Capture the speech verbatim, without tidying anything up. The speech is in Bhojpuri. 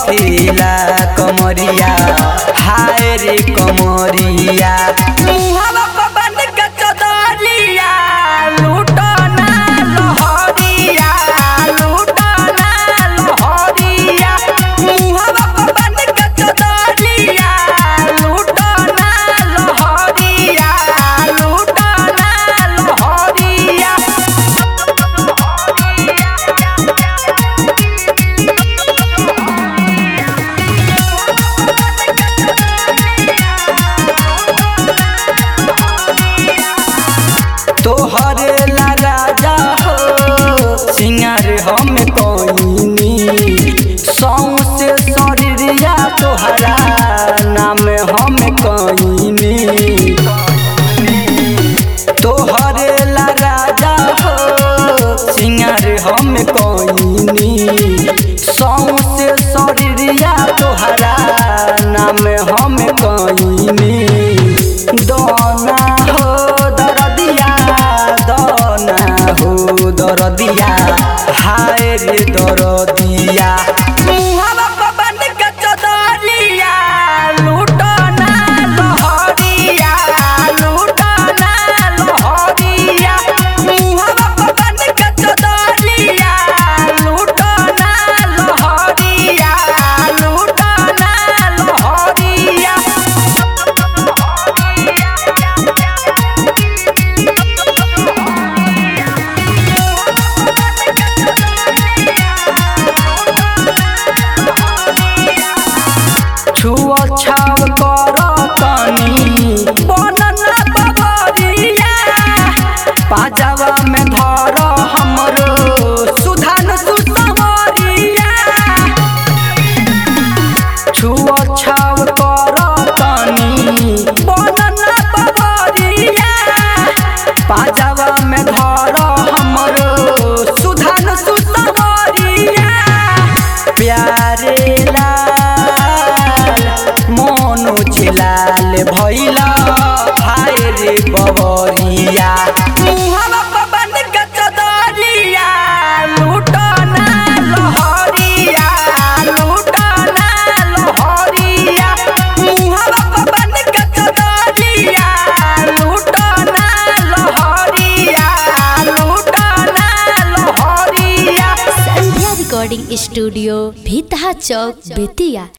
कपिला कमरिया हाय रे कमरिया मुहावा पवन के चदरिया लूटो ना लहरिया लूटो ना लहरिया मुहावा पवन के चदरिया लूटो ना लहरिया लूटो ना लहरिया। तोहरे ला राजा हो सिंगार हम कोइनी सौंसे शरीरिया तोहरा नाम हम कोइनी तोहरे ला राजा हो सिंगार हम कोइनी सौंसे शरीरिया तोहरा नाम हम कोइनी दोना हो दरदिया दोना हो दरदिया हाय रे दरदिया मुहावा पवन के चदरिया लूटो ना लहरिया लूटो ना लहरिया मुहावा पवन के चदरिया लूटो ना लहरिया लूटो ना लहरिया। छुआ छाव कर तनी बनना बबरिया पाजावा में धर हमरो सुधान सुसवरिया छुआ छाव कर तनी बनना बबरिया पाजावा में धर हमरो सुधान सुसवरिया प्यारे मोनो चिलाल भइला हाय रे बबरिया मुहावा पवन के चदरिया लूटो ना लहरिया लूटो ना लहरिया मुहावा पवन के चदरिया लूटो ना लहरिया लूटो ना लहरिया। Sandhya recording studio Bhitaha Chowk Bettiah.